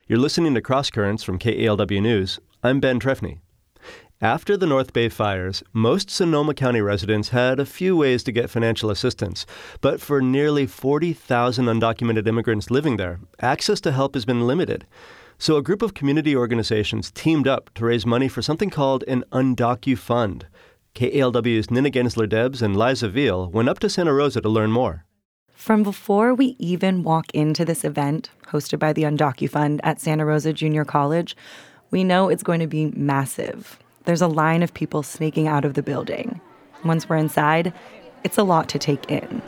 You're listening to Cross Currents from KALW News. I'm Ben Trefny. After the North Bay fires, most Sonoma County residents had a few ways to get financial assistance. But for nearly 40,000 undocumented immigrants living there, access to help has been limited. So a group of community organizations teamed up to raise money for something called an UndocuFund. KALW's Nina Gensler-Debs and Liza Veal went up to Santa Rosa to learn more. From before we even walk into this event, hosted by the UndocuFund at Santa Rosa Junior College, we know it's going to be massive. There's a line of people sneaking out of the building. Once we're inside, it's a lot to take in.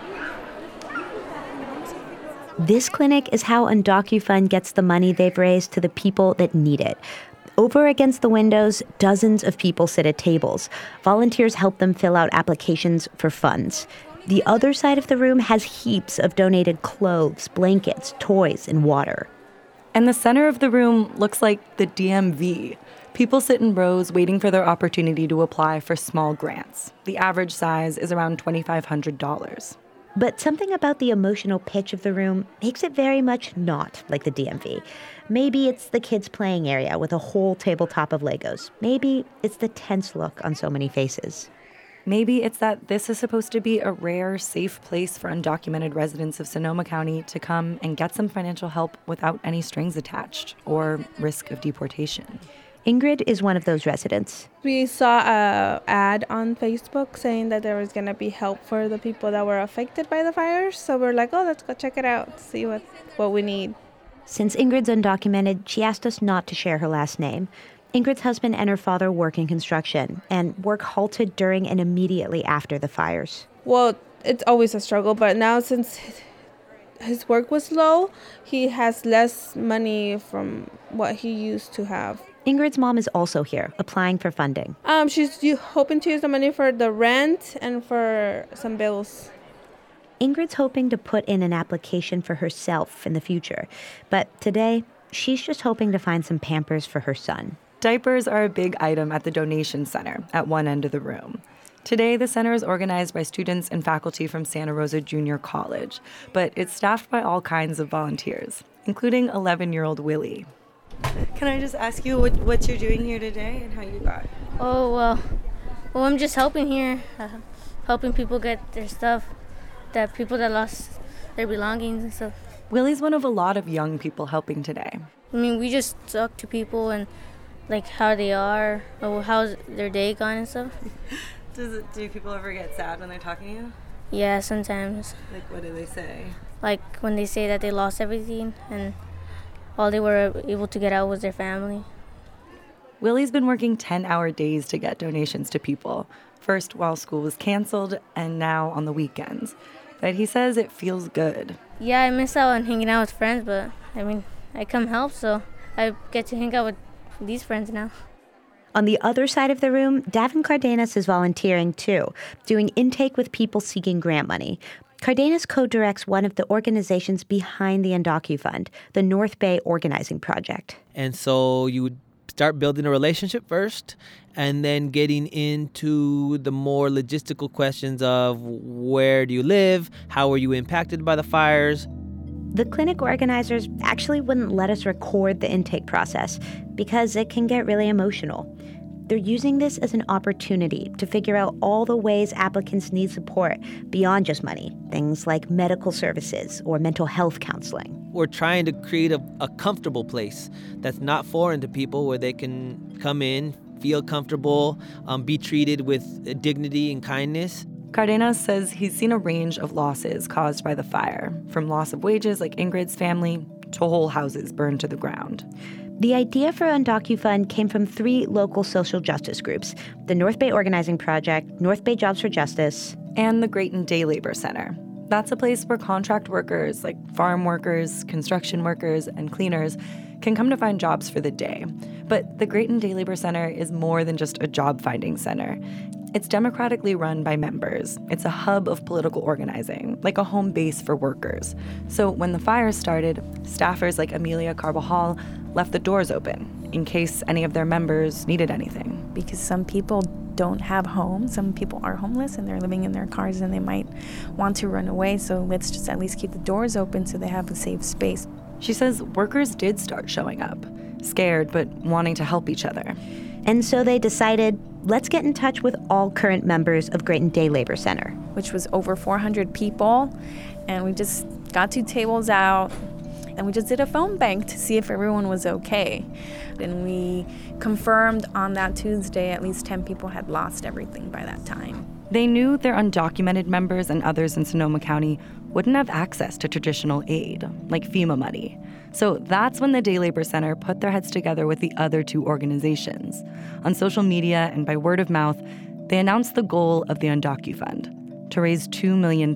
This clinic is how UndocuFund gets the money they've raised to the people that need it. Over against the windows, dozens of people sit at tables. Volunteers help them fill out applications for funds. The other side of the room has heaps of donated clothes, blankets, toys, and water. And the center of the room looks like the DMV. People sit in rows waiting for their opportunity to apply for small grants. The average size is around $2,500. But something about the emotional pitch of the room makes it very much not like the DMV. Maybe it's the kids' playing area with a whole tabletop of Legos. Maybe it's the tense look on so many faces. Maybe it's that this is supposed to be a rare, safe place for undocumented residents of Sonoma County to come and get some financial help without any strings attached or risk of deportation. Ingrid is one of those residents. We saw an ad on Facebook saying that there was going to be help for the people that were affected by the fires. So we're like, oh, let's go check it out, see what we need. Since Ingrid's undocumented, she asked us not to share her last name. Ingrid's husband and her father work in construction, and work halted during and immediately after the fires. Well, it's always a struggle, but now since his work was low, he has less money from what he used to have. Ingrid's mom is also here, applying for funding. She's hoping to use the money for the rent and for some bills. Ingrid's hoping to put in an application for herself in the future, but today, she's just hoping to find some Pampers for her son. Diapers are a big item at the donation center at one end of the room. Today, the center is organized by students and faculty from Santa Rosa Junior College, but it's staffed by all kinds of volunteers, including 11-year-old Willie. Can I just ask you what you're doing here today and how you got? Oh, well, I'm just helping here, helping people get their stuff, that people that lost their belongings and stuff. Willie's one of a lot of young people helping today. I mean, we just talk to people and like how they are, or how's their day gone and stuff. Do people ever get sad when they're talking to you? Yeah, sometimes. Like, what do they say? Like when they say that they lost everything and all they were able to get out was their family. Willie's been working 10-hour days to get donations to people, first while school was canceled and now on the weekends. But he says it feels good. Yeah, I miss out on hanging out with friends, but I mean, I come help, so I get to hang out with these friends now. On the other side of the room, Davin Cardenas is volunteering too, doing intake with people seeking grant money. Cardenas co-directs one of the organizations behind the UndocuFund, the North Bay Organizing Project. And so you would start building a relationship first, and then getting into the more logistical questions of where do you live, how were you impacted by the fires. The clinic organizers actually wouldn't let us record the intake process because it can get really emotional. They're using this as an opportunity to figure out all the ways applicants need support beyond just money, things like medical services or mental health counseling. We're trying to create a comfortable place that's not foreign to people, where they can come in, feel comfortable, be treated with dignity and kindness. Cardenas says he's seen a range of losses caused by the fire, from loss of wages like Ingrid's family to whole houses burned to the ground. The idea for UndocuFund came from 3 local social justice groups: the North Bay Organizing Project, North Bay Jobs for Justice, and the Grayton Day Labor Center. That's a place where contract workers like farm workers, construction workers, and cleaners can come to find jobs for the day. But the Grayton Day Labor Center is more than just a job-finding center. It's democratically run by members. It's a hub of political organizing, like a home base for workers. So when the fires started, staffers like Amelia Carbajal left the doors open in case any of their members needed anything. Because some people don't have homes. Some people are homeless and they're living in their cars and they might want to run away. So let's just at least keep the doors open so they have a safe space. She says workers did start showing up, scared but wanting to help each other. And so they decided, let's get in touch with all current members of Grayton Day Labor Center. Which was over 400 people. And we just got 2 tables out, and we just did a phone bank to see if everyone was okay. And we confirmed on that Tuesday at least 10 people had lost everything by that time. They knew their undocumented members and others in Sonoma County wouldn't have access to traditional aid, like FEMA money. So that's when the Day Labor Center put their heads together with the other 2 organizations. On social media and by word of mouth, they announced the goal of the UndocuFund, to raise $2 million.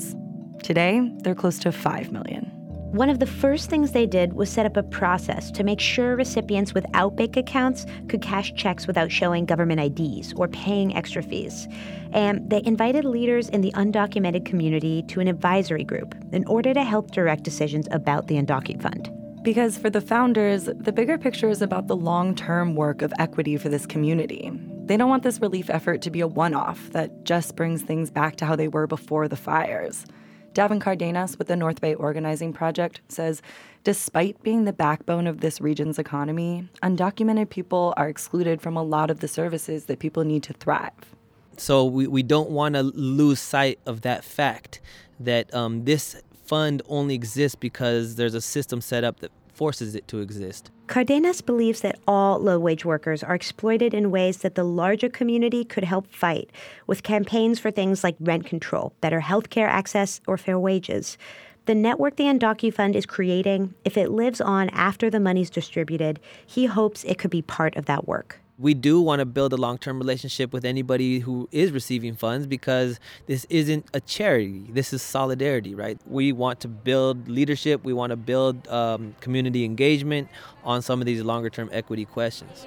Today, they're close to $5 million. One of the first things they did was set up a process to make sure recipients without bank accounts could cash checks without showing government IDs or paying extra fees. And they invited leaders in the undocumented community to an advisory group in order to help direct decisions about the UndocuFund. Because for the founders, the bigger picture is about the long-term work of equity for this community. They don't want this relief effort to be a one-off that just brings things back to how they were before the fires. Davin Cardenas with the North Bay Organizing Project says, despite being the backbone of this region's economy, undocumented people are excluded from a lot of the services that people need to thrive. So we don't want to lose sight of that fact that this fund only exists because there's a system set up that forces it to exist. Cardenas believes that all low-wage workers are exploited in ways that the larger community could help fight, with campaigns for things like rent control, better health care access, or fair wages. The network the UndocuFund is creating, if it lives on after the money's distributed, he hopes it could be part of that work. We do want to build a long-term relationship with anybody who is receiving funds because this isn't a charity. This is solidarity, right? We want to build leadership. We want to build community engagement on some of these longer-term equity questions.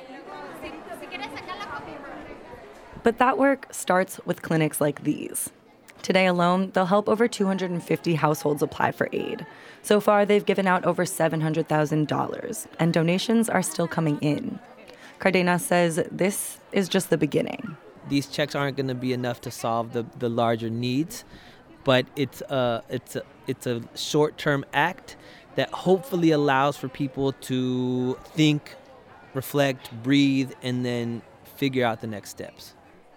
But that work starts with clinics like these. Today alone, they'll help over 250 households apply for aid. So far, they've given out over $700,000, and donations are still coming in. Cardenas says this is just the beginning. These checks aren't going to be enough to solve the larger needs, but it's a short-term act that hopefully allows for people to think, reflect, breathe, and then figure out the next steps.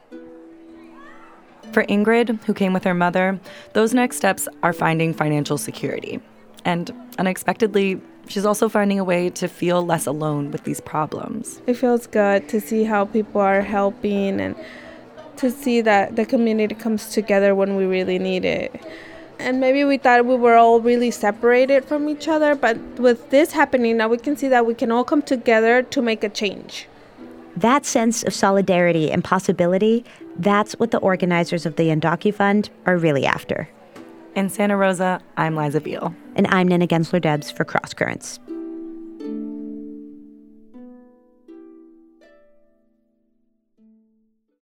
For Ingrid, who came with her mother, those next steps are finding financial security. And unexpectedly, she's also finding a way to feel less alone with these problems. It feels good to see how people are helping and to see that the community comes together when we really need it. And maybe we thought we were all really separated from each other, but with this happening, now we can see that we can all come together to make a change. That sense of solidarity and possibility, that's what the organizers of the UndocuFund are really after. In Santa Rosa, I'm Liza Veal. And I'm Nina Gensler-Debs for Cross Currents.